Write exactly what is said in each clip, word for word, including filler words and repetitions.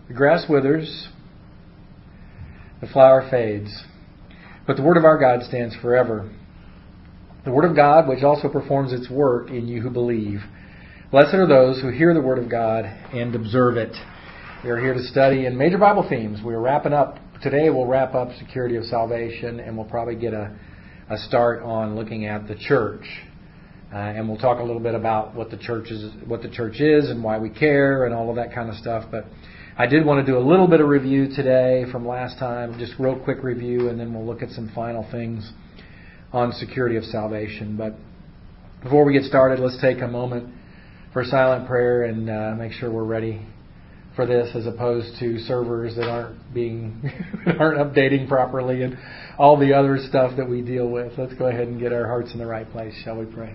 The grass withers, the flower fades, but the word of our God stands forever. The word of God, which also performs its work in you who believe. Blessed are those who hear the word of God and observe it. We are here to study in major Bible themes. We're wrapping up. Today we'll wrap up security of salvation, and we'll probably get a, a start on looking at the church. Uh, and we'll talk a little bit about what the church is, what the church is and why we care and all of that kind of stuff. But I did want to do a little bit of review today from last time, just real quick review, and then we'll look at some final things on security of salvation. But before we get started, let's take a moment for silent prayer and uh, make sure we're ready for this, as opposed to servers that aren't being aren't updating properly and all the other stuff that we deal with. Let's go ahead and get our hearts in the right place. Shall we pray?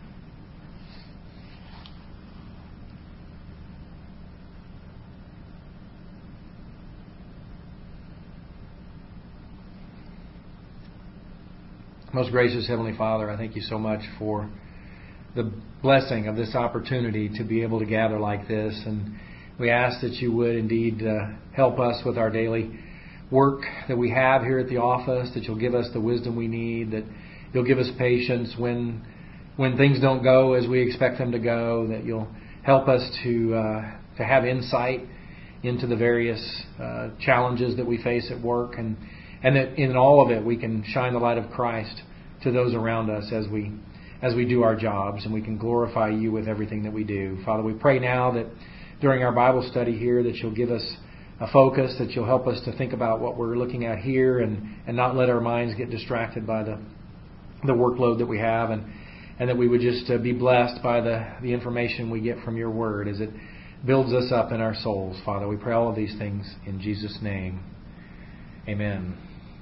Most gracious Heavenly Father, I thank you so much for the blessing of this opportunity to be able to gather like this. And we ask that you would indeed uh, help us with our daily work that we have here at the office, that you'll give us the wisdom we need, that you'll give us patience when when things don't go as we expect them to go, that you'll help us to, uh, to have insight into the various uh, challenges that we face at work, and And that in all of it we can shine the light of Christ to those around us as we as we do our jobs, and we can glorify you with everything that we do. Father, we pray now that during our Bible study here that you'll give us a focus, that you'll help us to think about what we're looking at here and, and not let our minds get distracted by the the workload that we have, and, and that we would just uh, be blessed by the, the information we get from your word as it builds us up in our souls. Father, we pray all of these things in Jesus' name. Amen.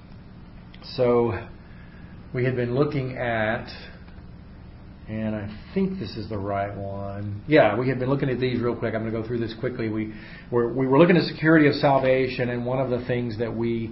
So we had been looking at, and I think this is the right one. Yeah, we had been looking at these real quick. I'm going to go through this quickly. We were, we were looking at security of salvation, and one of the things that we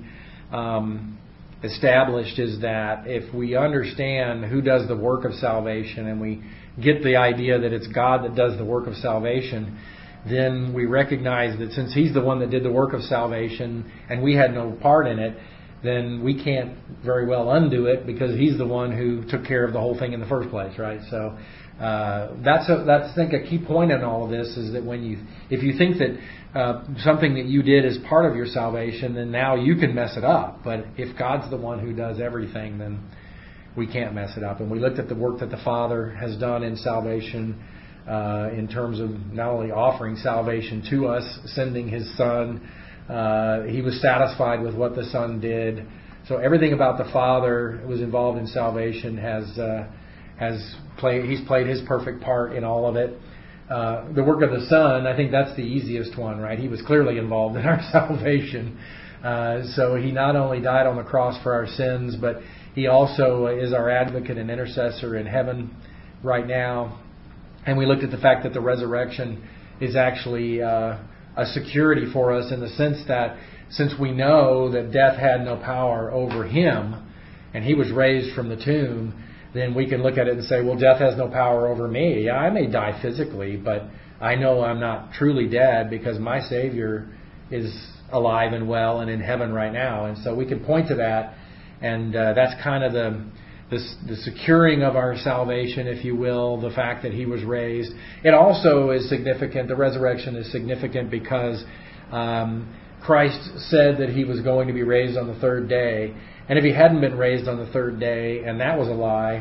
um, established is that if we understand who does the work of salvation, and we get the idea that it's God that does the work of salvation, then we recognize that since He's the one that did the work of salvation and we had no part in it, then we can't very well undo it, because He's the one who took care of the whole thing in the first place, right? So uh, that's a, that's I think a key point in all of this is that when you if you think that uh, something that you did is part of your salvation, then now you can mess it up. But if God's the one who does everything, then we can't mess it up. And we looked at the work that the Father has done in salvation. Uh, in terms of not only offering salvation to us, sending His Son. Uh, he was satisfied with what the Son did. So everything about the Father who was involved in salvation has uh, has played. He's played His perfect part in all of it. Uh, the work of the Son, I think that's the easiest one, right? He was clearly involved in our salvation. Uh, so He not only died on the cross for our sins, but He also is our advocate and intercessor in heaven right now. And we looked at the fact that the resurrection is actually uh, a security for us, in the sense that since we know that death had no power over Him and He was raised from the tomb, then we can look at it and say, well, death has no power over me. Yeah, I may die physically, but I know I'm not truly dead because my Savior is alive and well and in heaven right now. And so we can point to that, and uh, that's kind of the... The, the securing of our salvation, if you will, the fact that He was raised. It also is significant, the resurrection is significant because um, Christ said that He was going to be raised on the third day. And if He hadn't been raised on the third day, and that was a lie,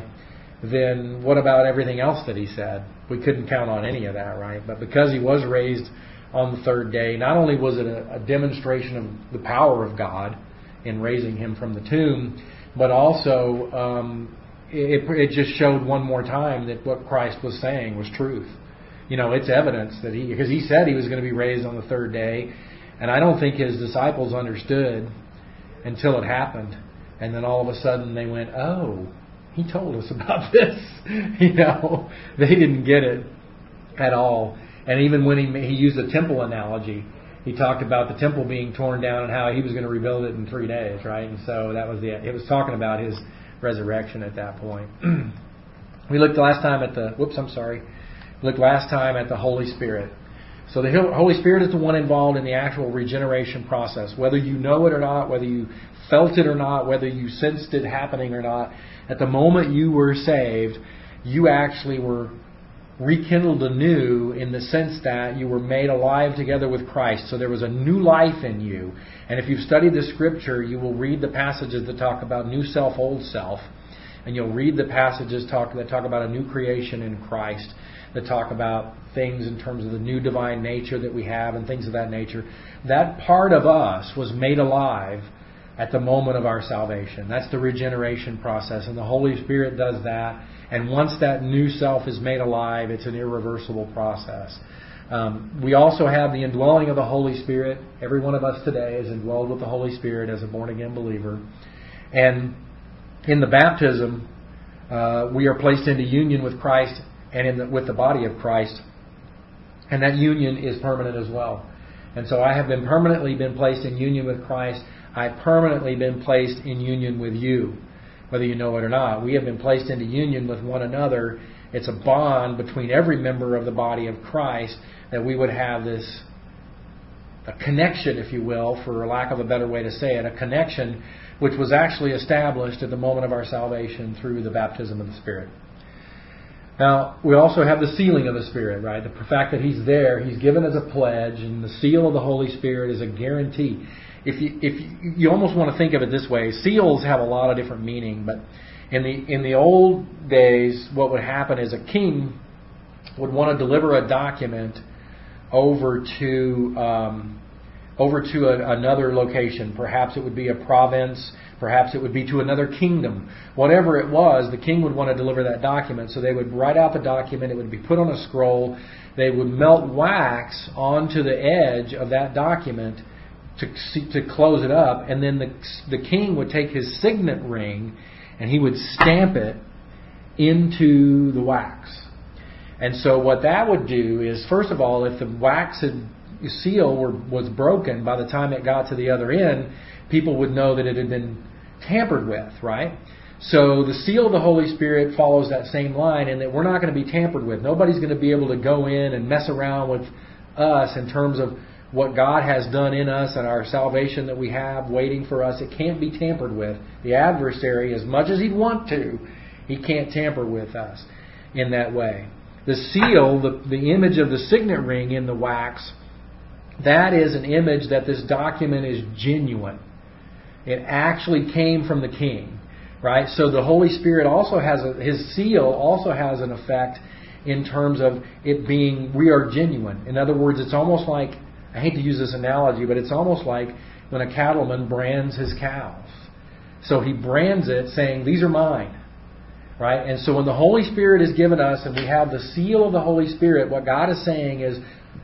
then what about everything else that He said? We couldn't count on any of that, right? But because He was raised on the third day, not only was it a, a demonstration of the power of God in raising Him from the tomb, but also um, it, it just showed one more time that what Christ was saying was truth. You know, it's evidence that He, because He said He was going to be raised on the third day, and I don't think His disciples understood until it happened. And then all of a sudden they went, oh, He told us about this. You know, they didn't get it at all. And even when he, he used a temple analogy, He talked about the temple being torn down and how He was going to rebuild it in three days, right? And so that was the. It was talking about His resurrection at that point. We looked last time at the. Whoops, I'm sorry. We looked last time at the Holy Spirit. So the Holy Spirit is the one involved in the actual regeneration process. Whether you know it or not, whether you felt it or not, whether you sensed it happening or not, at the moment you were saved, you actually were rekindled anew in the sense that you were made alive together with Christ. So there was a new life in you. And if you've studied the Scripture, you will read the passages that talk about new self, old self. And you'll read the passages talk that talk about a new creation in Christ, that talk about things in terms of the new divine nature that we have and things of that nature. That part of us was made alive at the moment of our salvation. That's the regeneration process. And the Holy Spirit does that. And once that new self is made alive, it's an irreversible process. Um, we also have the indwelling of the Holy Spirit. Every one of us today is indwelled with the Holy Spirit as a born-again believer. And in the baptism, uh, we are placed into union with Christ and in the, with the body of Christ. And that union is permanent as well. And so I have been permanently been placed in union with Christ. I've permanently been placed in union with you, whether you know it or not. We have been placed into union with one another. It's a bond between every member of the body of Christ that we would have this a connection, if you will, for lack of a better way to say it, a connection which was actually established at the moment of our salvation through the baptism of the Spirit. Now, we also have the sealing of the Spirit, right? The fact that He's there, He's given as a pledge, and the seal of the Holy Spirit is a guarantee. If you, if you, you almost want to think of it this way, seals have a lot of different meaning, but in the in the old days, what would happen is a king would want to deliver a document over to um, over to a, another location. Perhaps it would be a province. Perhaps it would be to another kingdom. Whatever it was, the king would want to deliver that document. So they would write out the document. It would be put on a scroll. They would melt wax onto the edge of that document to to close it up. And then the the king would take his signet ring and he would stamp it into the wax. And so what that would do is, first of all, if the wax had, seal were, was broken by the time it got to the other end, people would know that it had been tampered with, right? So the seal of the Holy Spirit follows that same line in that we're not going to be tampered with. Nobody's going to be able to go in and mess around with us in terms of what God has done in us and our salvation that we have waiting for us. It can't be tampered with. The adversary, as much as he'd want to, he can't tamper with us in that way. The seal, the, the image of the signet ring in the wax, that is an image that this document is genuine. It actually came from the king, right? So the Holy Spirit also has a, his seal also has an effect in terms of it being, we are genuine. In other words, it's almost like, I hate to use this analogy, but it's almost like when a cattleman brands his cows. So he brands it saying, these are mine. Right? And so when the Holy Spirit is given us and we have the seal of the Holy Spirit, what God is saying is,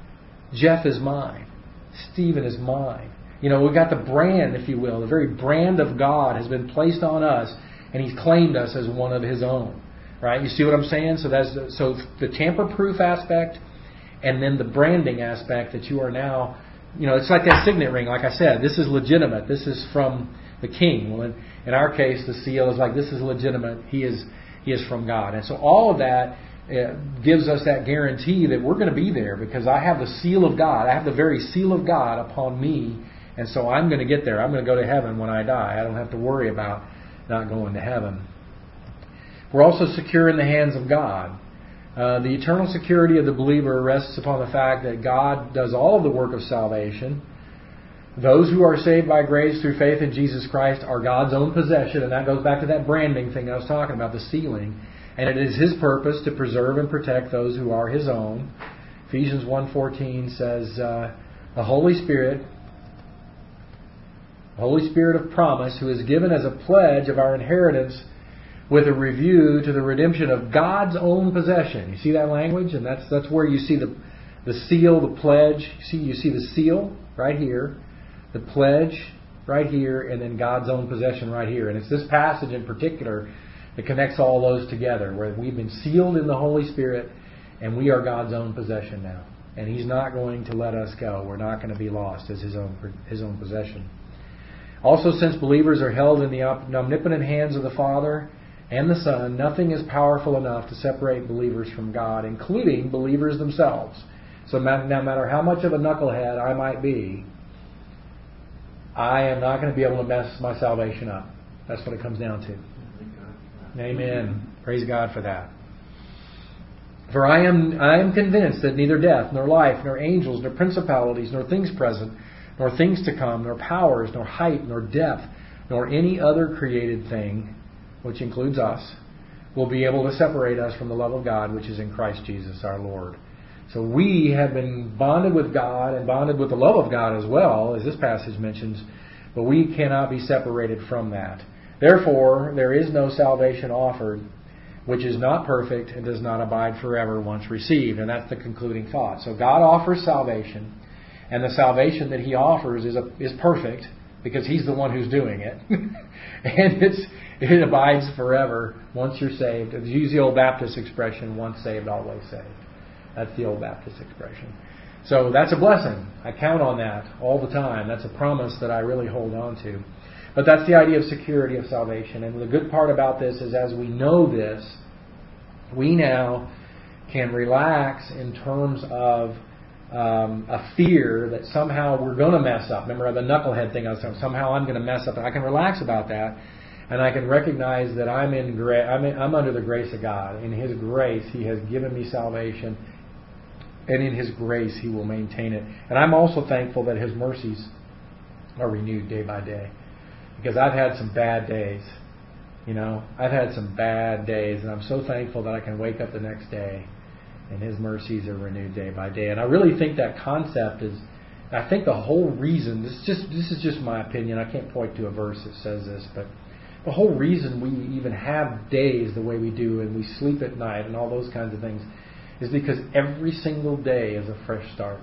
Jeff is mine. Stephen is mine. You know, we've got the brand, if you will. The very brand of God has been placed on us, and He's claimed us as one of His own. Right? You see what I'm saying? So that's the, so the tamper-proof aspect, and then the branding aspect that you are now, you know, it's like that signet ring. Like I said, this is legitimate. This is from the king. Well, in, in our case, the seal is like, this is legitimate. He is He is from God. And so all of that uh, gives us that guarantee that we're going to be there because I have the seal of God. I have the very seal of God upon me. And so I'm going to get there. I'm going to go to heaven when I die. I don't have to worry about not going to heaven. We're also secure in the hands of God. Uh, the eternal security of the believer rests upon the fact that God does all of the work of salvation. Those who are saved by grace through faith in Jesus Christ are God's own possession, and that goes back to that branding thing I was talking about, the sealing. And it is His purpose to preserve and protect those who are His own. Ephesians one fourteen says, uh, the Holy Spirit, the Holy Spirit of promise, who is given as a pledge of our inheritance with a review to the redemption of God's own possession. You see that language? And that's that's where you see the the seal, the pledge. You see, you see the seal right here. The pledge right here, and then God's own possession right here. And it's this passage in particular that connects all those together, where we've been sealed in the Holy Spirit, and we are God's own possession now. And He's not going to let us go. We're not going to be lost as His own His own possession. Also, since believers are held in the omnipotent hands of the Father and the Son, nothing is powerful enough to separate believers from God, including believers themselves. So no matter how much of a knucklehead I might be, I am not going to be able to mess my salvation up. That's what it comes down to. Amen. Praise God for that. For I am I am convinced that neither death, nor life, nor angels, nor principalities, nor things present, nor things to come, nor powers, nor height, nor depth, nor any other created thing, which includes us, will be able to separate us from the love of God, which is in Christ Jesus our Lord. So we have been bonded with God and bonded with the love of God as well, as this passage mentions, but we cannot be separated from that. Therefore, there is no salvation offered which is not perfect and does not abide forever once received. And that's the concluding thought. So God offers salvation, and the salvation that He offers is a, is perfect because He's the one who's doing it. And it's it abides forever once you're saved. Use the old Baptist expression, once saved, always saved. That's the old Baptist expression. So that's a blessing. I count on that all the time. That's a promise that I really hold on to. But that's the idea of security of salvation. And the good part about this is as we know this, we now can relax in terms of um, a fear that somehow we're going to mess up. Remember the knucklehead thing I was saying, somehow I'm going to mess up. And I can relax about that. And I can recognize that I'm in gra- I'm, in, I'm under the grace of God. In His grace, He has given me salvation. And in His grace, He will maintain it. And I'm also thankful that His mercies are renewed day by day. Because I've had some bad days. You know, I've had some bad days. And I'm so thankful that I can wake up the next day and His mercies are renewed day by day. And I really think that concept is, I think the whole reason, this is just, this is just my opinion. I can't point to a verse that says this, but the whole reason we even have days the way we do and we sleep at night and all those kinds of things is because every single day is a fresh start.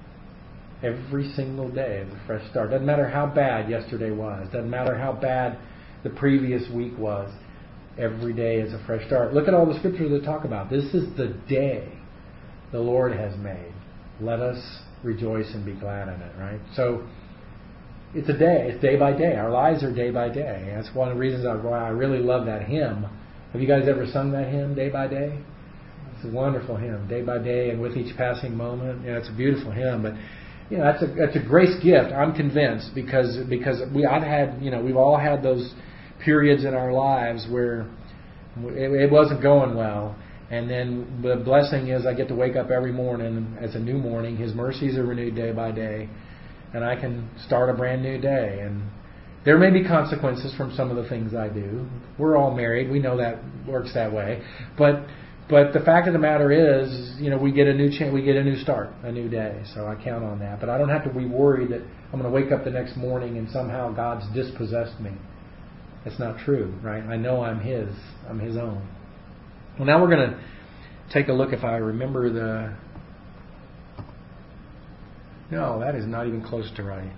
Every single day is a fresh start. Doesn't matter how bad yesterday was. Doesn't matter how bad the previous week was. Every day is a fresh start. Look at all the scriptures that talk about this is the day the Lord has made. Let us rejoice and be glad in it, right? So it's a day. It's day by day. Our lives are day by day. That's one of the reasons why I really love that hymn. Have you guys ever sung that hymn, Day by Day? It's a wonderful hymn, day by day and with each passing moment. Yeah, it's a beautiful hymn, but you know that's a that's a grace gift. I'm convinced because because we I've had you know we've all had those periods in our lives where it, it wasn't going well, and then the blessing is I get to wake up every morning as a new morning. His mercies are renewed day by day, and I can start a brand new day. And there may be consequences from some of the things I do. We're all married. We know that works that way, but. But the fact of the matter is, you know, we get a new chance, we get a new start, a new day. So I count on that. But I don't have to be worried that I'm going to wake up the next morning and somehow God's dispossessed me. That's not true, right? I know I'm His. I'm His own. Well, now we're going to take a look if I remember the... No, that is not even close to right.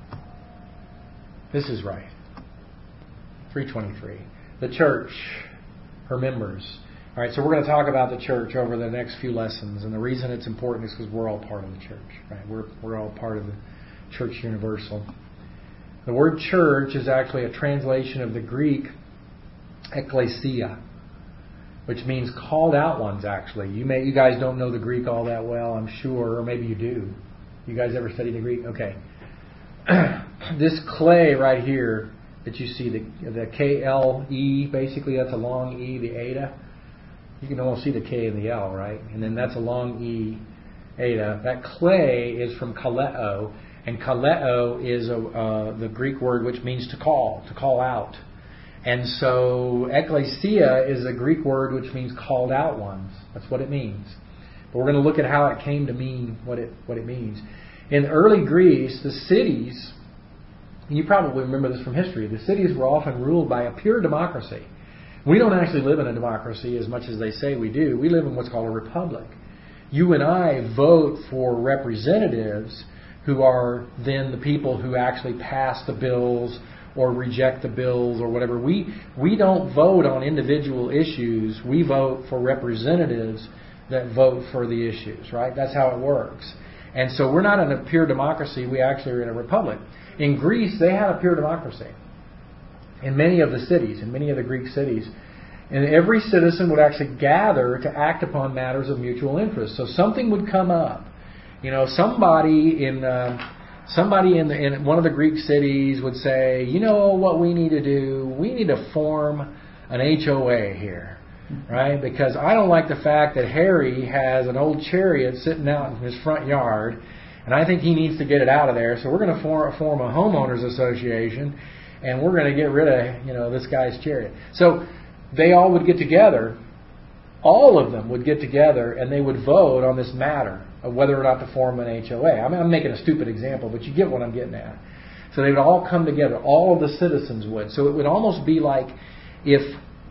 This is right. three twenty-three. The church, her members... All right, so we're going to talk about the church over the next few lessons, and the reason it's important is because we're all part of the church, right? We're we're all part of the church universal. The word church is actually a translation of the Greek ekklesia, which means called out ones. Actually, you may you guys don't know the Greek all that well, I'm sure, or maybe you do. You guys ever studied the Greek? Okay, this clay right here that you see, the the K L E, basically that's a long E, the eta. You can almost see the K and the L, right? And then that's a long E, eta. That clay is from kaleo, and kaleo is a, uh, the Greek word which means to call, to call out. And so ekklesia is a Greek word which means called out ones. That's what it means. But we're going to look at how it came to mean what it what it means. In early Greece, the cities, and you probably remember this from history, the cities were often ruled by a pure democracy. We don't actually live in a democracy as much as they say we do. We live in what's called a republic. You and I vote for representatives who are then the people who actually pass the bills or reject the bills or whatever. We we don't vote on individual issues. We vote for representatives that vote for the issues, right? That's how it works. And so we're not in a pure democracy. We actually are in a republic. In Greece, they had a pure democracy. In many of the cities, in many of the Greek cities. And every citizen would actually gather to act upon matters of mutual interest. So something would come up You know, somebody in uh, somebody in, the, in one of the Greek cities would say, you know what we need to do? We need to form an H O A here, right? Because I don't like the fact that Harry has an old chariot sitting out in his front yard, and I think he needs to get it out of there. So we're going to form, form a homeowners association, and we're going to get rid of, you know, this guy's chariot. So they all would get together. All of them would get together, and they would vote on this matter of whether or not to form an H O A. I mean, I'm making a stupid example, but you get what I'm getting at. So they would all come together. All of the citizens would. So it would almost be like if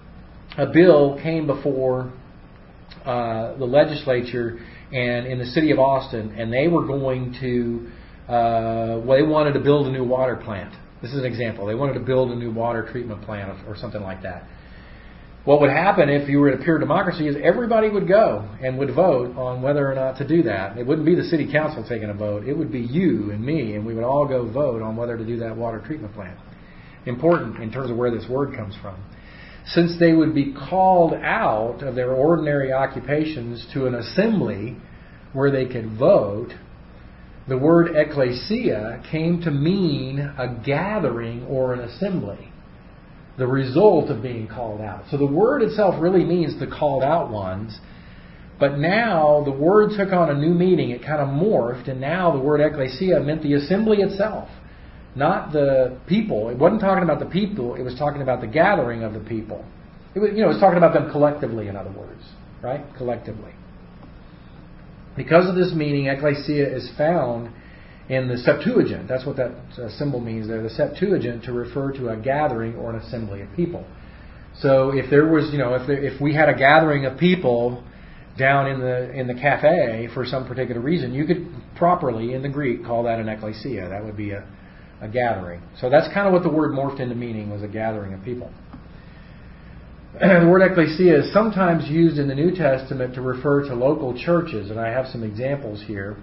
a bill came before uh, the legislature and in the city of Austin, and they were going to, uh, well, they wanted to build a new water plant. This is an example. They wanted to build a new water treatment plant or, or something like that. What would happen if you were in a pure democracy is everybody would go and would vote on whether or not to do that. It wouldn't be the city council taking a vote. It would be you and me, and we would all go vote on whether to do that water treatment plant. Important in terms of where this word comes from. Since they would be called out of their ordinary occupations to an assembly where they could vote, the word ecclesia came to mean a gathering or an assembly, the result of being called out. So the word itself really means the called out ones, but now the word took on a new meaning. It kind of morphed, and now the word ecclesia meant the assembly itself. Not the people. It wasn't talking about the people. It was talking about the gathering of the people. It was, you know, it was talking about them collectively, in other words, right? Collectively. Because of this meaning, ecclesia is found in the Septuagint. That's what that uh, symbol means there. The Septuagint to refer to a gathering or an assembly of people. So if there was, you know, if there, if we had a gathering of people down in the in the cafe for some particular reason, you could properly in the Greek call that an ecclesia. That would be a A gathering. So that's kind of what the word morphed into meaning, was a gathering of people. The word ecclesia is sometimes used in the New Testament to refer to local churches, and I have some examples here.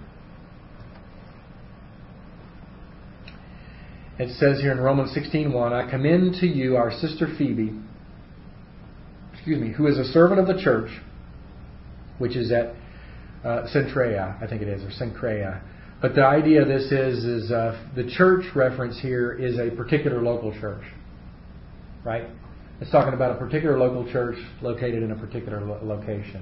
It says here in Romans sixteen one, I commend to you our sister Phoebe, excuse me, who is a servant of the church, which is at uh, Cenchrea, I think it is, or Cenchrea. But the idea of this is, is uh, the church reference here is a particular local church, right? It's talking about a particular local church located in a particular lo- location.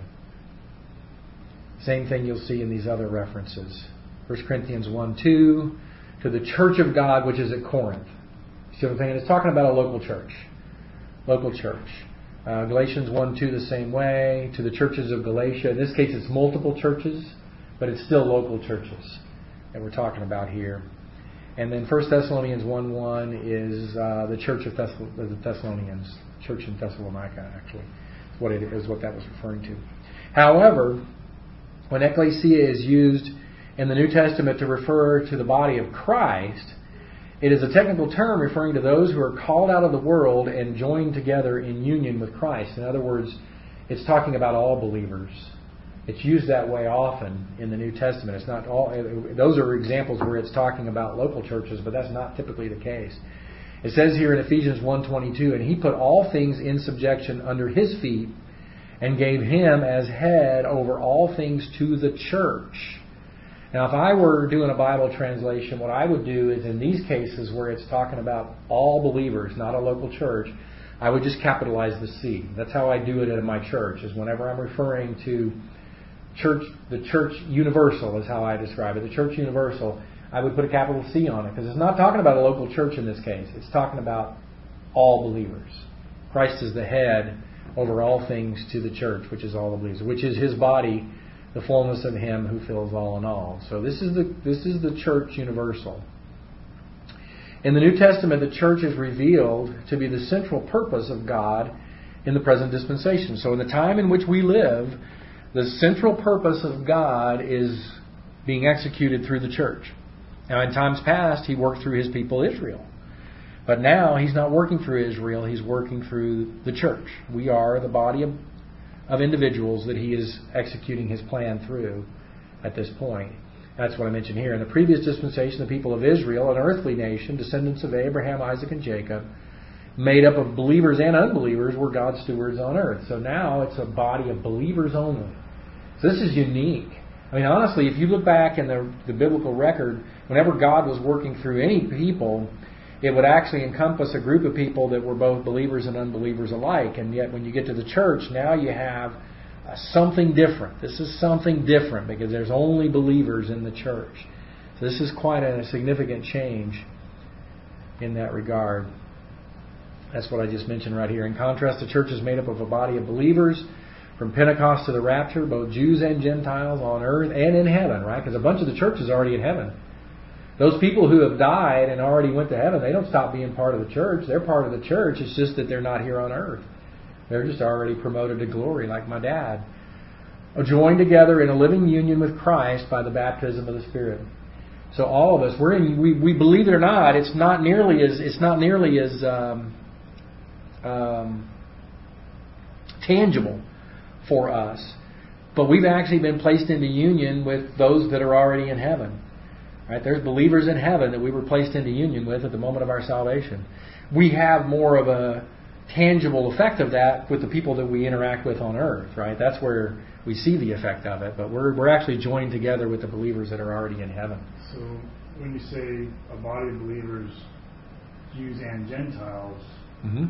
Same thing you'll see in these other references. First Corinthians one two, to the church of God, which is at Corinth. See what I'm saying? It's talking about a local church. Local church. Uh, Galatians one two the same way. To the churches of Galatia. In this case, it's multiple churches, but it's still local churches that we're talking about here. And then First Thessalonians one one is uh, the church of Thess- the Thessalonians, church in Thessalonica, actually. Is what it is, what that was referring to. However, when ecclesia is used in the New Testament to refer to the body of Christ, it is a technical term referring to those who are called out of the world and joined together in union with Christ. In other words, it's talking about all believers. It's used that way often in the New Testament. It's not all; those are examples where it's talking about local churches, but that's not typically the case. It says here in Ephesians one twenty-two, and he put all things in subjection under his feet and gave him as head over all things to the church. Now, if I were doing a Bible translation, what I would do is in these cases where it's talking about all believers, not a local church, I would just capitalize the C. That's how I do it in my church, is whenever I'm referring to Church, the church universal is how I describe it. The church universal, I would put a capital C on it because it's not talking about a local church in this case. It's talking about all believers. Christ is the head over all things to the church, which is all the believers, which is his body, the fullness of him who fills all in all. So this is the this is the church universal. In the New Testament, the church is revealed to be the central purpose of God in the present dispensation. So in the time in which we live, the central purpose of God is being executed through the church. Now, in times past, he worked through his people Israel. But now, he's not working through Israel. He's working through the church. We are the body of, of individuals that he is executing his plan through at this point. That's what I mentioned here. In the previous dispensation, the people of Israel, an earthly nation, descendants of Abraham, Isaac, and Jacob, made up of believers and unbelievers, were God's stewards on earth. So now it's a body of believers only. So this is unique. I mean, honestly, if you look back in the, the biblical record, whenever God was working through any people, it would actually encompass a group of people that were both believers and unbelievers alike. And yet when you get to the church, now you have uh, something different. This is something different because there's only believers in the church. So this is quite a significant change in that regard. That's what I just mentioned right here. In contrast, the church is made up of a body of believers from Pentecost to the rapture, both Jews and Gentiles on earth and in heaven, right? Because a bunch of the church is already in heaven. Those people who have died and already went to heaven, they don't stop being part of the church. They're part of the church. It's just that they're not here on earth. They're just already promoted to glory like my dad. Joined together in a living union with Christ by the baptism of the Spirit. So all of us, we're in, we, we believe it or not, it's not nearly as it's not nearly as um, um, tangible for us. But we've actually been placed into union with those that are already in heaven. Right? There's believers in heaven that we were placed into union with at the moment of our salvation. We have more of a tangible effect of that with the people that we interact with on earth. Right? That's where we see the effect of it. But we're we're actually joined together with the believers that are already in heaven. So when you say a body of believers, Jews and Gentiles, mm-hmm.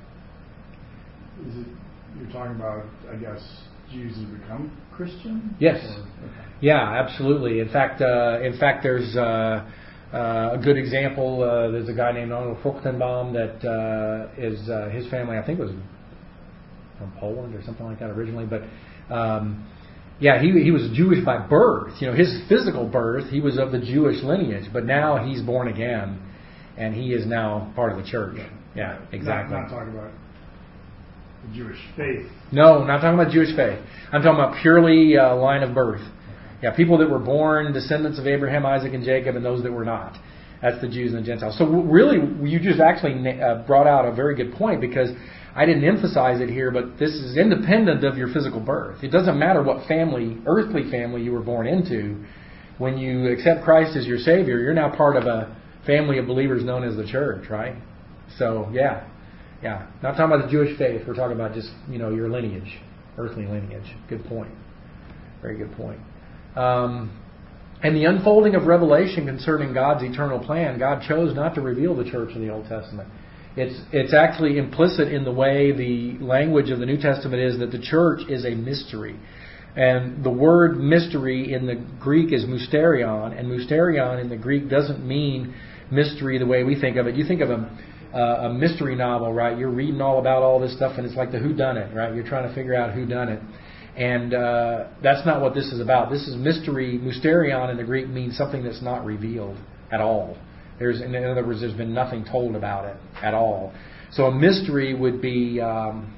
is it you're talking about, I guess, Jews who become Christian? Yes. Or, okay. Yeah, absolutely. In fact, uh, in fact, there's uh, uh, a good example. Uh, there's a guy named Arnold Fruchtenbaum that uh, is uh, his family, I think, was from Poland or something like that originally. But um, yeah, he he was Jewish by birth. You know, his physical birth, he was of the Jewish lineage. But now he's born again, and he is now part of the church. Yeah, yeah, exactly. Not, not talking about the Jewish faith. No, not talking about Jewish faith. I'm talking about purely uh, line of birth. Yeah, people that were born descendants of Abraham, Isaac, and Jacob, and those that were not. That's the Jews and the Gentiles. So really, you just actually uh, brought out a very good point, because I didn't emphasize it here, but this is independent of your physical birth. It doesn't matter what family, earthly family you were born into. When you accept Christ as your Savior, you're now part of a family of believers known as the church, right? So, yeah. Yeah. Not talking about the Jewish faith. We're talking about just, you know, your lineage, earthly lineage. Good point. Very good point. Um, and the unfolding of revelation concerning God's eternal plan, God chose not to reveal the church in the Old Testament. It's it's actually implicit in the way the language of the New Testament is that the church is a mystery. And the word mystery in the Greek is mysterion, and mysterion in the Greek doesn't mean mystery the way we think of it. You think of a, uh, a mystery novel, right? You're reading all about all this stuff, and it's like the whodunit, right? You're trying to figure out who done it. And uh, that's not what this is about. This is mystery. Mysterion in the Greek means something that's not revealed at all. There's, in other words, there's been nothing told about it at all. So a mystery would be, um,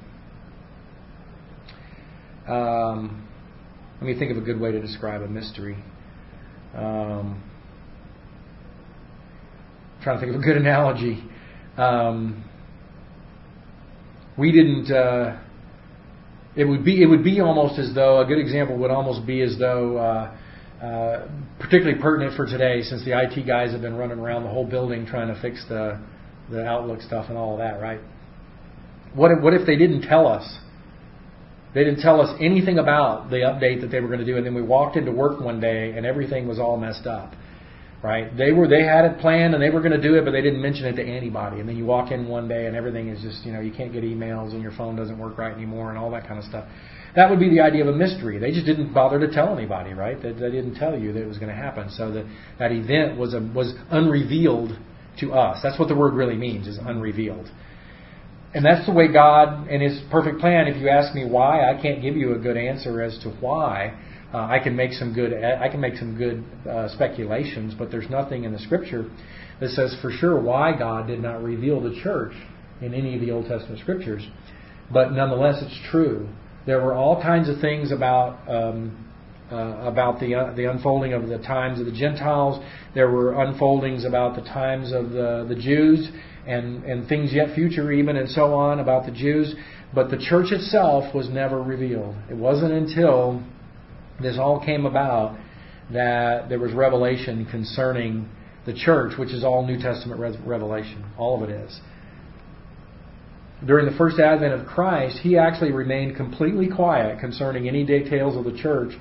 um, let me think of a good way to describe a mystery. Um, I'm trying to think of a good analogy. Um, we didn't... Uh, It would be it would be almost as though, a good example would almost be as though, uh, uh, particularly pertinent for today, since the I T guys have been running around the whole building trying to fix the the Outlook stuff and all of that, right? What if, what if they didn't tell us? They didn't tell us anything about the update that they were going to do, and then we walked into work one day and everything was all messed up. Right? They were they had it planned and they were going to do it, but they didn't mention it to anybody. And then you walk in one day and everything is just, you know, you can't get emails and your phone doesn't work right anymore and all that kind of stuff. That would be the idea of a mystery. They just didn't bother to tell anybody, right? They, they didn't tell you that it was going to happen. So that that event was a, was unrevealed to us. That's what the word really means, is unrevealed. And that's the way God, in His perfect plan, if you ask me why, I can't give you a good answer as to why. Uh, I can make some good I can make some good uh, speculations, but there's nothing in the Scripture that says for sure why God did not reveal the church in any of the Old Testament Scriptures. But nonetheless, it's true. There were all kinds of things about um, uh, about the uh, the unfolding of the times of the Gentiles. There were unfoldings about the times of the the Jews and and things yet future even, and so on about the Jews. But the church itself was never revealed. It wasn't until this all came about that there was revelation concerning the church, which is all New Testament revelation. All of it is. During the first advent of Christ, He actually remained completely quiet concerning any details of the church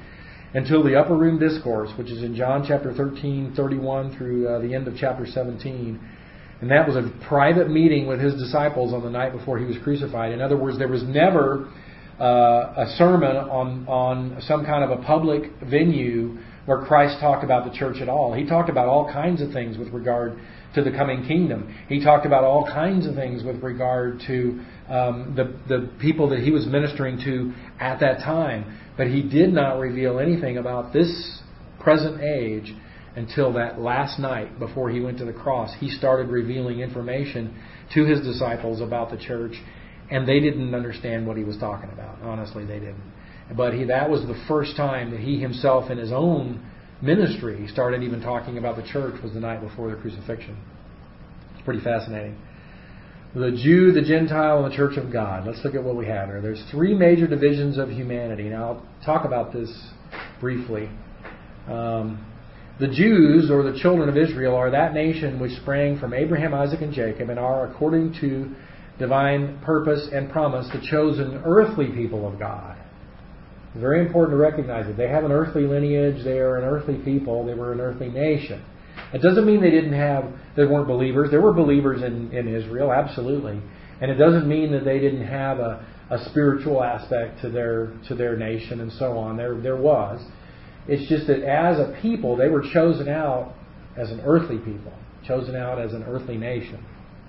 until the upper room discourse, which is in John chapter thirteen, thirty-one through uh, the end of chapter seventeen. And that was a private meeting with his disciples on the night before he was crucified. In other words, there was never uh, a sermon on, on some kind of a public venue where Christ talked about the church at all. He talked about all kinds of things with regard to the coming kingdom. He talked about all kinds of things with regard to um, the, the people that he was ministering to at that time. But he did not reveal anything about this present age until that last night before he went to the cross. He started revealing information to his disciples about the church, and they didn't understand what he was talking about. Honestly, they didn't. But he, that was the first time that he himself in his own ministry started even talking about the church, was the night before the crucifixion. It's pretty fascinating. The Jew, the Gentile, and the Church of God. Let's look at what we have here. There's three major divisions of humanity. Now, I'll talk about this briefly. Um, The Jews, or the children of Israel, are that nation which sprang from Abraham, Isaac, and Jacob, and are, according to divine purpose and promise, the chosen earthly people of God. It's very important to recognize it. They have an earthly lineage. They are an earthly people. They were an earthly nation. It doesn't mean they didn't have, they weren't believers. There were believers in, in Israel, absolutely. And it doesn't mean that they didn't have a, a spiritual aspect to their to their nation and so on. There there was. It's just that as a people, they were chosen out as an earthly people, chosen out as an earthly nation.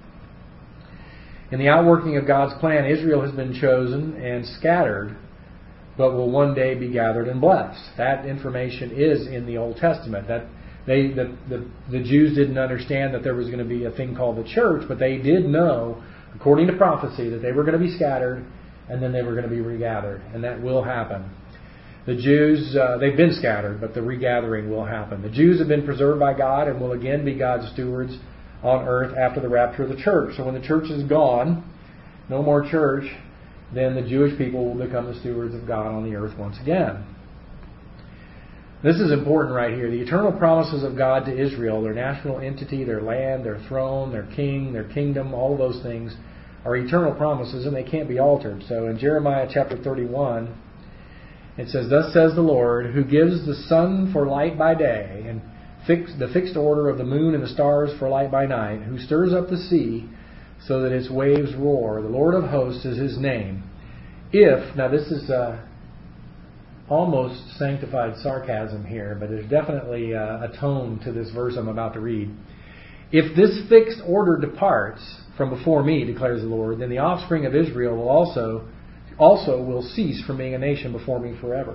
In the outworking of God's plan, Israel has been chosen and scattered, but will one day be gathered and blessed. That information is in the Old Testament. That they, the, the, the Jews didn't understand that there was going to be a thing called the church, but they did know, according to prophecy, that they were going to be scattered and then they were going to be regathered, and that will happen. The Jews, uh, they've been scattered, but the regathering will happen. The Jews have been preserved by God and will again be God's stewards on earth after the rapture of the church. So when the church is gone, no more church, then the Jewish people will become the stewards of God on the earth once again. This is important right here. The eternal promises of God to Israel, their national entity, their land, their throne, their king, their kingdom, all of those things are eternal promises and they can't be altered. So in Jeremiah chapter thirty-one, it says, "Thus says the Lord, who gives the sun for light by day, and fix the fixed order of the moon and the stars for light by night, who stirs up the sea so that its waves roar. The Lord of hosts is his name. If," now this is uh, almost sanctified sarcasm here, but there's definitely a, a tone to this verse I'm about to read. "If this fixed order departs from before me, declares the Lord, then the offspring of Israel will also also will cease from being a nation before me forever."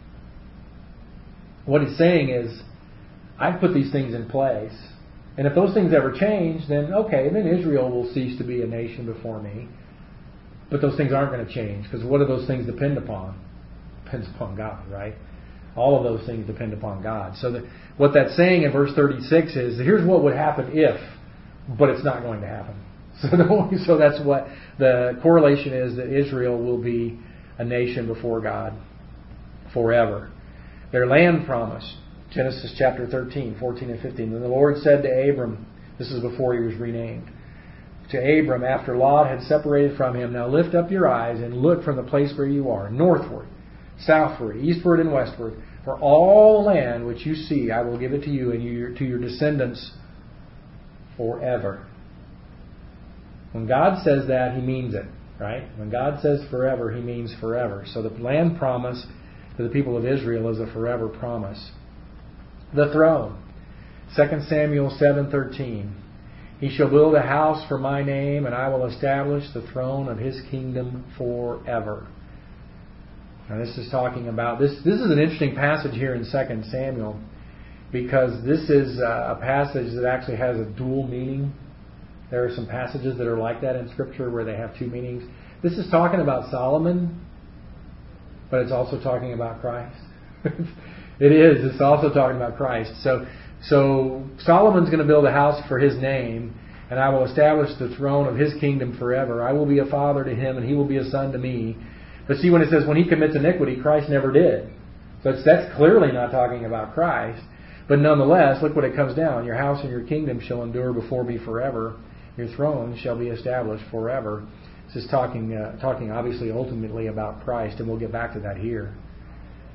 What he's saying is, I've put these things in place, and if those things ever change, then okay, then Israel will cease to be a nation before me. But those things aren't going to change, because what do those things depend upon? Depends upon God, right? All of those things depend upon God. So that, what that's saying in verse thirty-six is, here's what would happen if, but it's not going to happen. So, the, so that's what the correlation is, that Israel will be a nation before God forever. Their land promise, Genesis chapter thirteen, fourteen and fifteen. "Then the Lord said to Abram," this is before he was renamed, "to Abram, after Lot had separated from him, now lift up your eyes and look from the place where you are, northward, southward, eastward, and westward. For all the land which you see, I will give it to you and your, to your descendants forever." When God says that, he means it, right? When God says forever, he means forever. So the land promise to the people of Israel is a forever promise. The throne, Second Samuel seven thirteen. "He shall build a house for my name, and I will establish the throne of his kingdom forever." Now this is talking about, this This is an interesting passage here in Second Samuel, because this is a passage that actually has a dual meaning. There are some passages that are like that in Scripture where they have two meanings. This is talking about Solomon, but it's also talking about Christ. It is. It's also talking about Christ. So, so Solomon's going to build a house for his name, and I will establish the throne of his kingdom forever. I will be a father to him, and he will be a son to me. But see, when it says when he commits iniquity, Christ never did. So it's, that's clearly not talking about Christ. But nonetheless, look what it comes down. "Your house and your kingdom shall endure before me forever. Your throne shall be established forever." This is talking, uh, talking obviously ultimately about Christ, and we'll get back to that here.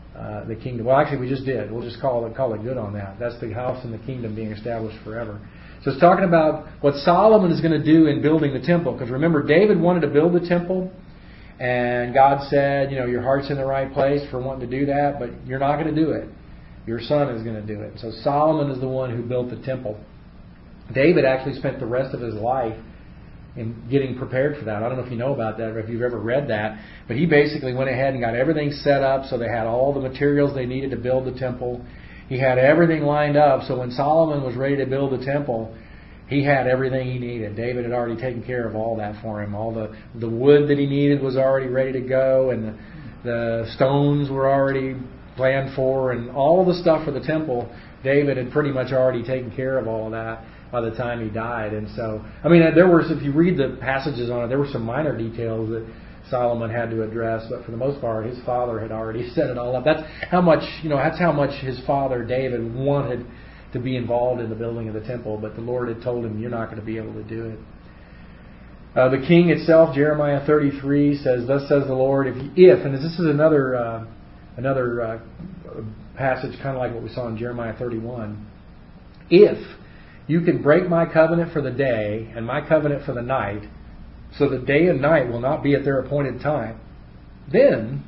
uh, the kingdom. Well, actually, we just did. We'll just call it call it good on that. That's the house and the kingdom being established forever. So it's talking about what Solomon is going to do in building the temple. Because remember, David wanted to build the temple, and God said, you know, your heart's in the right place for wanting to do that, but you're not going to do it. Your son is going to do it. So Solomon is the one who built the temple. David actually spent the rest of his life in getting prepared for that. I don't know if you know about that or if you've ever read that, but he basically went ahead and got everything set up so they had all the materials they needed to build the temple. He had everything lined up, so when Solomon was ready to build the temple, he had everything he needed. David had already taken care of all that for him. All the, the wood that he needed was already ready to go, and the, the stones were already planned for, and all the stuff for the temple, David had pretty much already taken care of all of that by the time he died. And so, I mean, there were, if you read the passages on it, there were some minor details that Solomon had to address, but for the most part, his father had already set it all up. That's how much, you know, that's how much his father David wanted to be involved in the building of the temple, but the Lord had told him, you're not going to be able to do it. Uh, the king itself, Jeremiah thirty-three, says, "Thus says the Lord, if, you, if and this is another uh, another uh, passage, kind of like what we saw in Jeremiah thirty-one, if you can break my covenant for the day and my covenant for the night, so that day and night will not be at their appointed time, then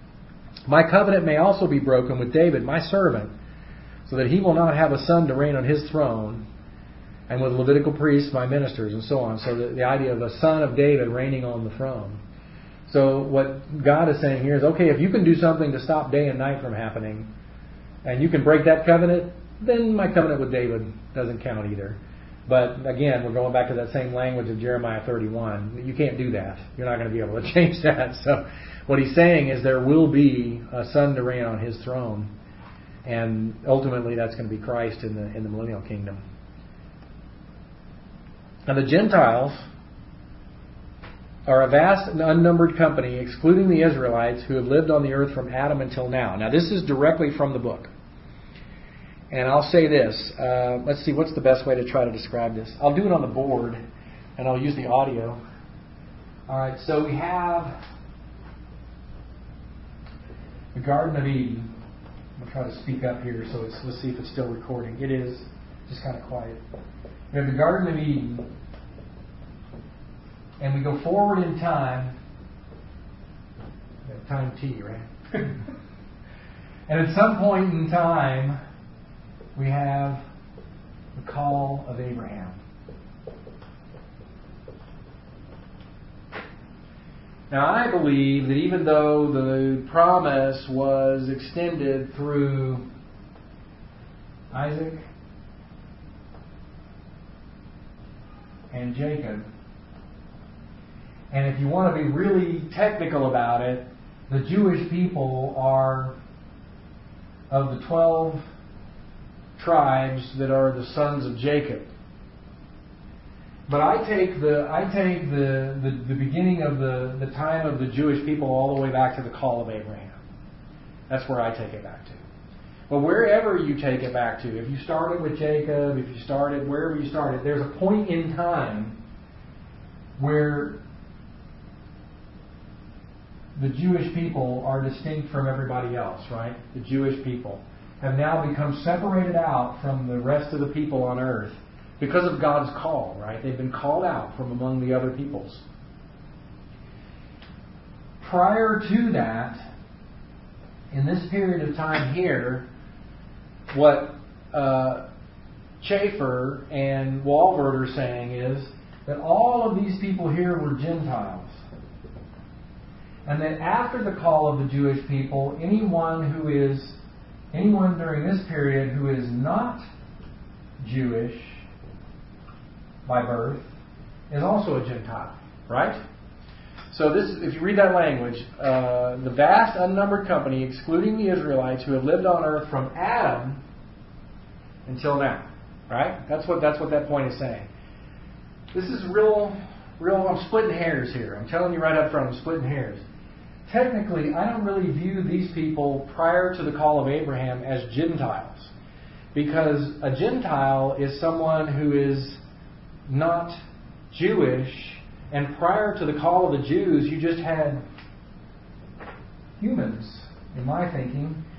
my covenant may also be broken with David, my servant, so that he will not have a son to reign on his throne, and with Levitical priests, my ministers," and so on. So the, the idea of a son of David reigning on the throne. So what God is saying here is, okay, if you can do something to stop day and night from happening, and you can break that covenant, then my covenant with David doesn't count either. But again, we're going back to that same language of Jeremiah thirty-one. You can't do that. You're not going to be able to change that. So what he's saying is there will be a son to reign on his throne. And ultimately that's going to be Christ in the in the millennial kingdom. Now the Gentiles are a vast and unnumbered company, excluding the Israelites, who have lived on the earth from Adam until now. Now this is directly from the book. And I'll say this. Uh, let's see, what's the best way to try to describe this? I'll do it on the board, and I'll use the audio. All right, so we have the Garden of Eden. I'm going to try to speak up here, so it's, let's see if it's still recording. It is. Just kind of quiet. We have the Garden of Eden, and we go forward in time. We have time T, right? And at some point in time, we have the call of Abraham. Now, I believe that even though the promise was extended through Isaac and Jacob, and if you want to be really technical about it, the Jewish people are of the twelve tribes that are the sons of Jacob. But I take the I take the, the, the beginning of the, the time of the Jewish people all the way back to the call of Abraham. That's where I take it back to. But wherever you take it back to, if you started with Jacob, if you started wherever you started, there's a point in time where the Jewish people are distinct from everybody else, right? The Jewish people have now become separated out from the rest of the people on earth because of God's call, right? They've been called out from among the other peoples. Prior to that, in this period of time here, what uh, Schaeffer and Walvoord are saying is that all of these people here were Gentiles. And that after the call of the Jewish people, anyone who is anyone during this period who is not Jewish by birth is also a Gentile, right? So this, if you read that language, uh, the vast unnumbered company, excluding the Israelites who have lived on earth from Adam until now, right? That's what that's what that point is saying. This is real, real. I'm splitting hairs here. I'm telling you right up front, I'm splitting hairs. Technically, I don't really view these people prior to the call of Abraham as Gentiles, because a Gentile is someone who is not Jewish, and prior to the call of the Jews, you just had humans, in my thinking,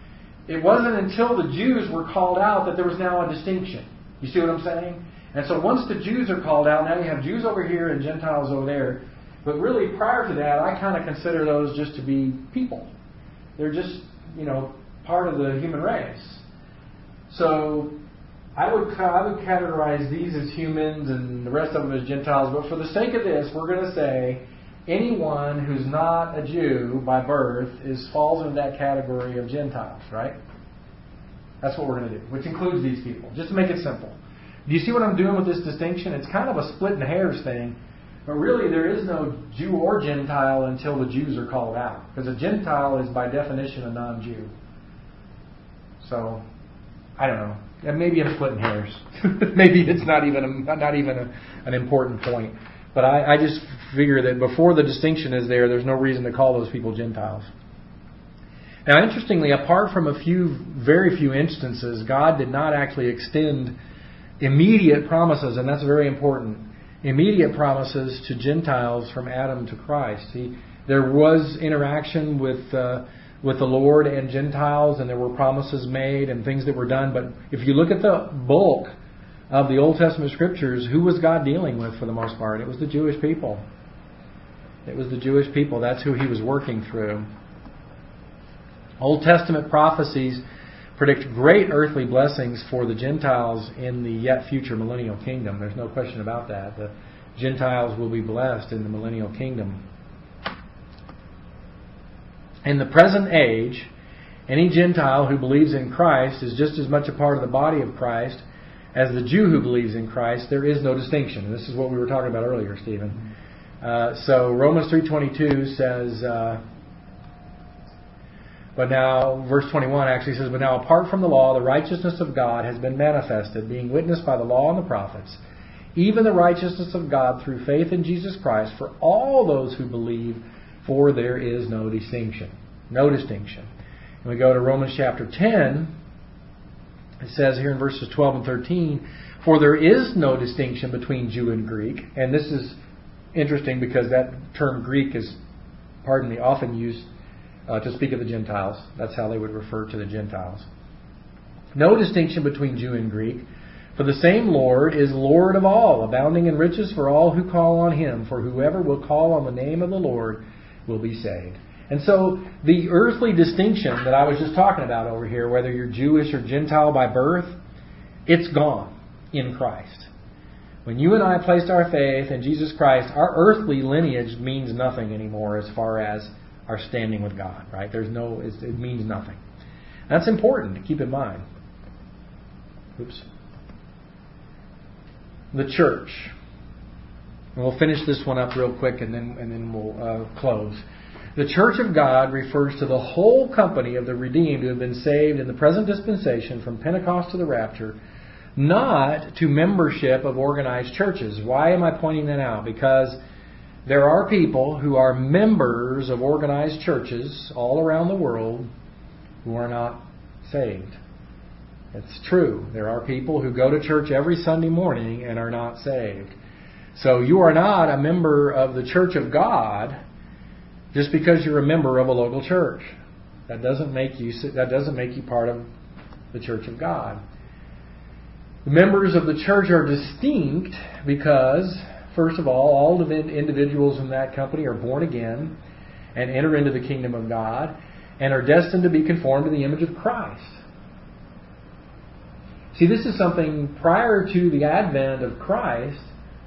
it wasn't until the Jews were called out that there was now a distinction. You see what I'm saying? And so once the Jews are called out, now you have Jews over here and Gentiles over there. But really, prior to that, I kind of consider those just to be people. They're just, you know, part of the human race. So I would I would categorize these as humans and the rest of them as Gentiles. But for the sake of this, we're going to say anyone who's not a Jew by birth is falls into that category of Gentiles, right? That's what we're going to do, which includes these people, just to make it simple. Do you see what I'm doing with this distinction? It's kind of a splitting hairs thing, but really there is no Jew or Gentile until the Jews are called out, because a Gentile is by definition a non-Jew. So, I don't know. Maybe I'm splitting hairs. Maybe it's not even a, not even a, an important point. But I, I just figure that before the distinction is there, there's no reason to call those people Gentiles. Now, interestingly, apart from a few, very few instances, God did not actually extend immediate promises, and that's very important, immediate promises to Gentiles from Adam to Christ. He, there was interaction with uh, with the Lord and Gentiles, and there were promises made and things that were done. But if you look at the bulk of the Old Testament Scriptures, who was God dealing with for the most part? It was the Jewish people. It was the Jewish people. That's who He was working through. Old Testament prophecies predict great earthly blessings for the Gentiles in the yet future millennial kingdom. There's no question about that. The Gentiles will be blessed in the millennial kingdom. In the present age, any Gentile who believes in Christ is just as much a part of the body of Christ as the Jew who believes in Christ. There is no distinction. This is what we were talking about earlier, Stephen. Uh, so Romans three twenty-two says... Uh, But now, verse twenty-one actually says, "But now apart from the law, the righteousness of God has been manifested, being witnessed by the law and the prophets, even the righteousness of God through faith in Jesus Christ for all those who believe, for there is no distinction." No distinction. And we go to Romans chapter ten. It says here in verses twelve and thirteen, "For there is no distinction between Jew and Greek." And this is interesting because that term Greek is, pardon me, often used Uh, to speak of the Gentiles. That's how they would refer to the Gentiles. "No distinction between Jew and Greek, for the same Lord is Lord of all, abounding in riches for all who call on Him. For whoever will call on the name of the Lord will be saved." And so the earthly distinction that I was just talking about over here, whether you're Jewish or Gentile by birth, it's gone in Christ. When you and I placed our faith in Jesus Christ, our earthly lineage means nothing anymore as far as our standing with God, right? There's no, it means nothing. That's important to keep in mind. Oops. The church. And we'll finish this one up real quick, and then and then we'll uh, close. The church of God refers to the whole company of the redeemed who have been saved in the present dispensation from Pentecost to the rapture, not to membership of organized churches. Why am I pointing that out? Because there are people who are members of organized churches all around the world who are not saved. It's true. There are people who go to church every Sunday morning and are not saved. So you are not a member of the church of God just because you're a member of a local church. That doesn't make you that doesn't make you part of the church of God. The members of the church are distinct because, first of all, all the individuals in that company are born again and enter into the kingdom of God and are destined to be conformed to the image of Christ. See, this is something prior to the advent of Christ.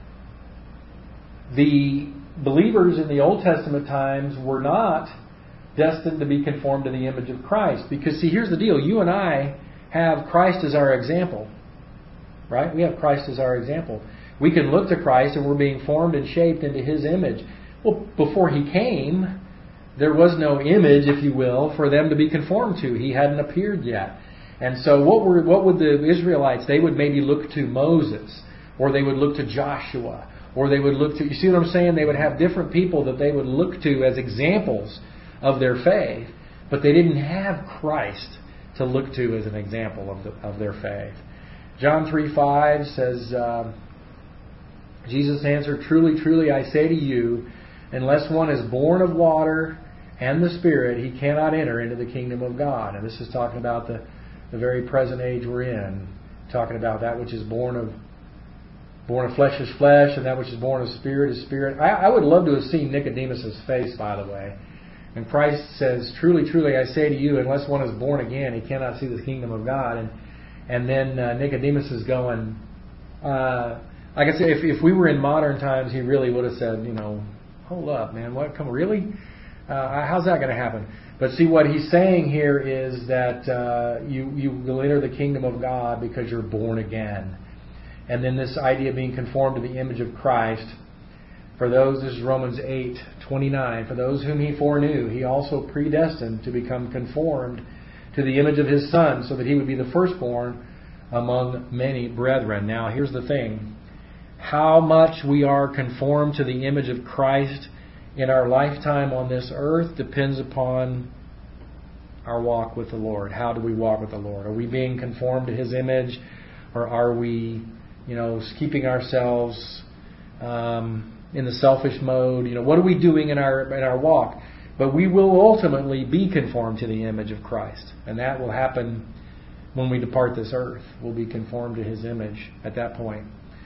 The believers in the Old Testament times were not destined to be conformed to the image of Christ. Because, see, here's the deal. You and I have Christ as our example. Right? We have Christ as our example. We can look to Christ and we're being formed and shaped into His image. Well, before He came, there was no image, if you will, for them to be conformed to. He hadn't appeared yet. And so what were what would the Israelites, they would maybe look to Moses, or they would look to Joshua, or they would look to, you see what I'm saying? They would have different people that they would look to as examples of their faith, but they didn't have Christ to look to as an example of, the, of their faith. John three five says, uh, Jesus answered, "Truly, truly, I say to you, unless one is born of water and the Spirit, he cannot enter into the kingdom of God. And this is talking about the, the very present age we're in. Talking about that which is born of born of flesh is flesh, and that which is born of spirit is spirit. I, I would love to have seen Nicodemus' face, by the way. And Christ says, truly, truly, I say to you, unless one is born again, he cannot see the kingdom of God. And and then uh, Nicodemus is going, uh, like I said, if, if we were in modern times, he really would have said, you know, hold up, man, what, come, really? Uh, how's that going to happen? But see, what he's saying here is that uh, you, you will enter the kingdom of God because you're born again. And then this idea of being conformed to the image of Christ. For those, this is Romans eight twenty-nine, for those whom he foreknew, he also predestined to become conformed to the image of his Son, so that he would be the firstborn among many brethren. Now, here's the thing. How much we are conformed to the image of Christ in our lifetime on this earth depends upon our walk with the Lord. How do we walk with the Lord? Are we being conformed to his image, or are we, you know, keeping ourselves um, in the selfish mode? You know, what are we doing in our in our walk? But we will ultimately be conformed to the image of Christ, and that will happen when we depart this earth. We'll be conformed to his image at that point.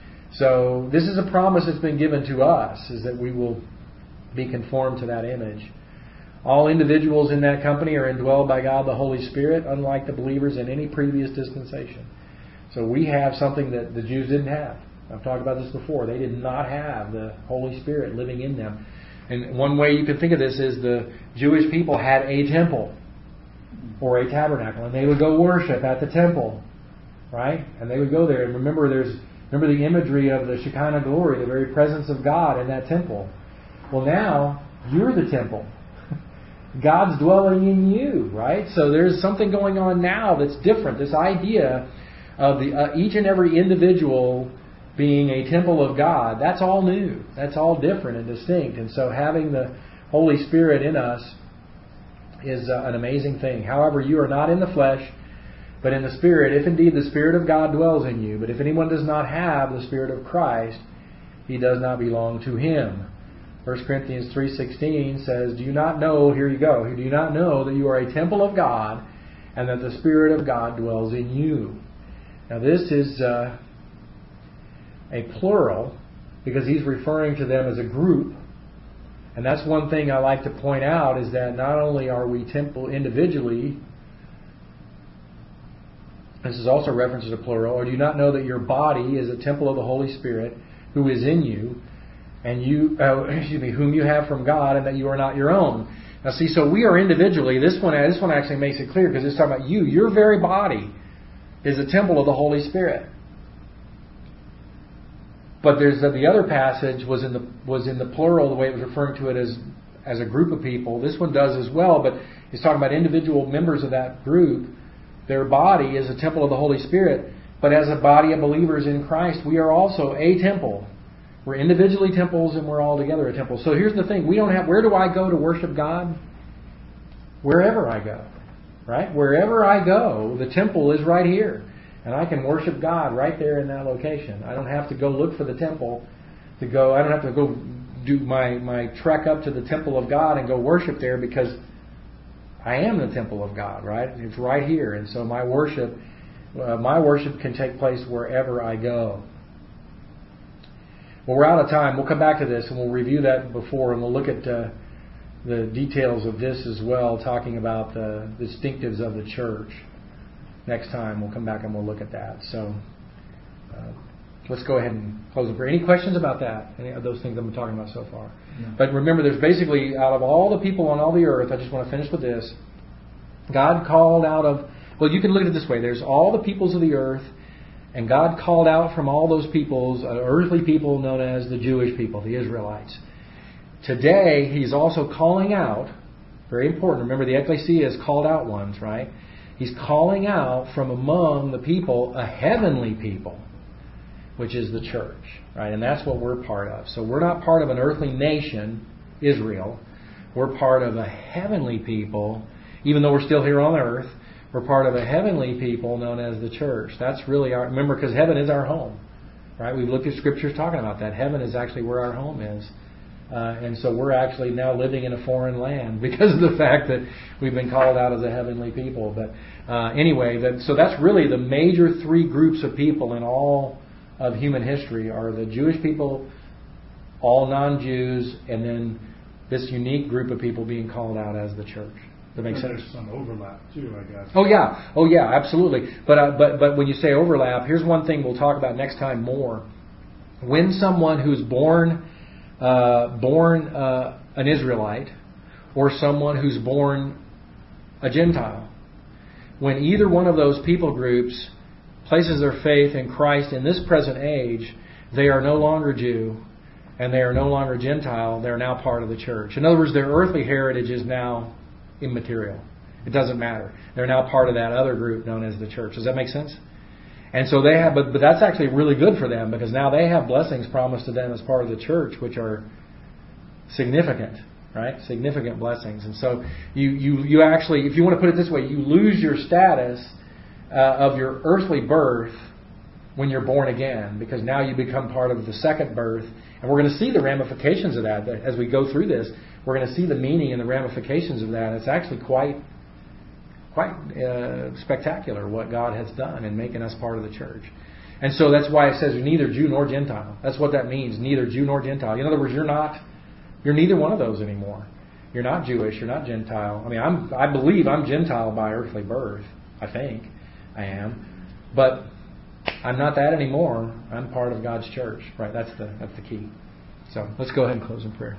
So this is a promise that's been given to us, is that we will be conformed to that image. All individuals in that company are indwelled by God the Holy Spirit, unlike the believers in any previous dispensation. So we have something that the Jews didn't have. I've talked about this before. They did not have the Holy Spirit living in them. And one way you can think of this is the Jewish people had a temple or a tabernacle, and they would go worship at the temple, right? And they would go there. And remember, there's remember the imagery of the Shekinah glory, the very presence of God in that temple. Well, now you're the temple. God's dwelling in you, right? So there's something going on now that's different. This idea of the uh, each and every individual being a temple of God, that's all new. That's all different and distinct. And so having the Holy Spirit in us is uh, an amazing thing. However, you are not in the flesh, but in the Spirit, if indeed the Spirit of God dwells in you. But if anyone does not have the Spirit of Christ, he does not belong to him. First Corinthians three sixteen says, do you not know, here you go, do you not know that you are a temple of God, and that the Spirit of God dwells in you? Now this is uh, a plural, because he's referring to them as a group. And that's one thing I like to point out, is that not only are we temple individually, this is also referenced as a plural, or do you not know that your body is a temple of the Holy Spirit who is in you, and you, uh, excuse me, whom you have from God, and that you are not your own. Now see, so we are individually. This one, this one actually makes it clear, because it's talking about you. Your very body is a temple of the Holy Spirit. But there's uh, the other passage was in the was in the plural, the way it was referring to it as as a group of people. This one does as well, but it's talking about individual members of that group. Their body is a temple of the Holy Spirit. But as a body of believers in Christ, we are also a temple. We're individually temples, and we're all together a temple. So here's the thing. We don't have, where do I go to worship God? Wherever I go. Right? Wherever I go, the temple is right here. And I can worship God right there in that location. I don't have to go look for the temple to go. I don't have to go do my, my trek up to the temple of God and go worship there, because I am the temple of God, right? It's right here. And so my worship, uh, my worship can take place wherever I go. Well, we're out of time. We'll come back to this and we'll review that before, and we'll look at uh, the details of this as well, talking about the distinctives of the church. Next time we'll come back and we'll look at that. So uh, let's go ahead and close in prayer. Any questions about that? Any of those things I've been talking about so far? Yeah. But remember, there's basically, out of all the people on all the earth, I just want to finish with this. God called out of, well, you can look at it this way. There's all the peoples of the earth, and God called out from all those peoples, uh, earthly people known as the Jewish people, the Israelites. Today, He's also calling out, very important, remember the ecclesia is called out ones, right? He's calling out from among the people a heavenly people, which is the church, right? And that's what we're part of. So we're not part of an earthly nation, Israel. We're part of a heavenly people, even though we're still here on earth. We're part of a heavenly people known as the church. That's really our, remember, because heaven is our home, right? We've looked at scriptures talking about that. Heaven is actually where our home is. Uh, and so we're actually now living in a foreign land because of the fact that we've been called out as a heavenly people. But uh, anyway, that, so that's really the major three groups of people in all of human history are the Jewish people, all non-Jews, and then this unique group of people being called out as the church. That makes sense. There's some overlap too, I guess. Oh yeah, oh yeah, absolutely. But uh, but but when you say overlap, here's one thing we'll talk about next time more. When someone who's born uh, born uh, an Israelite or someone who's born a Gentile, when either one of those people groups places their faith in Christ in this present age, they are no longer Jew and they are no longer Gentile. They are now part of the church. In other words, their earthly heritage is now immaterial. It doesn't matter. They're now part of that other group known as the church. Does that make sense? And so they have, but, but that's actually really good for them because now they have blessings promised to them as part of the church, which are significant, right? Significant blessings. And so you, you, you actually, if you want to put it this way, you lose your status uh, of your earthly birth when you're born again, because now you become part of the second birth. And we're going to see the ramifications of that as we go through this. We're going to see the meaning and the ramifications of that. It's actually quite quite uh, spectacular what God has done in making us part of the church. And so that's why it says you're neither Jew nor Gentile. That's what that means, neither Jew nor Gentile. In other words, you're not, you're neither one of those anymore. You're not Jewish, you're not Gentile. I mean, I'm, I believe I'm Gentile by earthly birth. I think I am. But I'm not that anymore. I'm part of God's church. Right, that's the that's the key. So let's go ahead and close in prayer.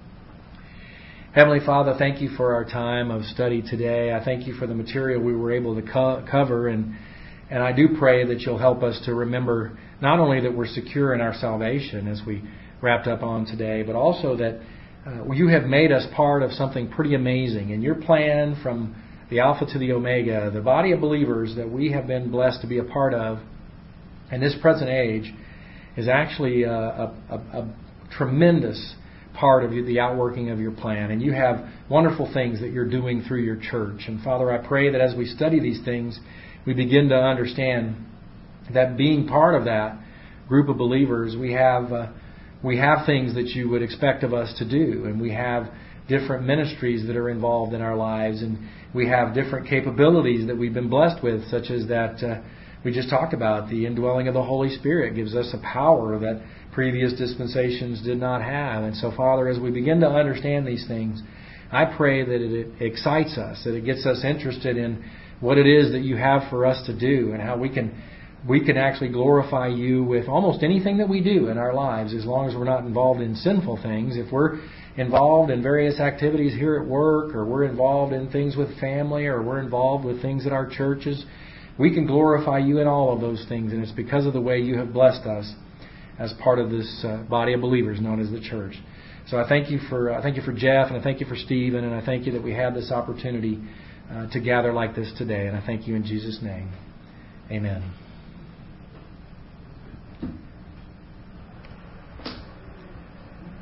Heavenly Father, thank you for our time of study today. I thank you for the material we were able to co- cover. And, and I do pray that you'll help us to remember not only that we're secure in our salvation as we wrapped up on today, but also that uh, you have made us part of something pretty amazing. And your plan from the Alpha to the Omega, the body of believers that we have been blessed to be a part of in this present age is actually a, a, a, a tremendous part of the outworking of your plan. And you have wonderful things that you're doing through your church. And Father, I pray that as we study these things, we begin to understand that being part of that group of believers, we have uh, we have things that you would expect of us to do. And we have different ministries that are involved in our lives. And we have different capabilities that we've been blessed with, such as that uh, we just talked about. The indwelling of the Holy Spirit gives us a power that previous dispensations did not have. And so, Father, as we begin to understand these things, I pray that it excites us, that it gets us interested in what it is that you have for us to do and how we can we can actually glorify you with almost anything that we do in our lives, as long as we're not involved in sinful things. If we're involved in various activities here at work, or we're involved in things with family, or we're involved with things at our churches, we can glorify you in all of those things. And it's because of the way you have blessed us as part of this uh, body of believers known as the church. So I thank you for I thank you for Jeff, and I thank you for Stephen, and I thank you that we had this opportunity uh, to gather like this today. And I thank you in Jesus' name. Amen.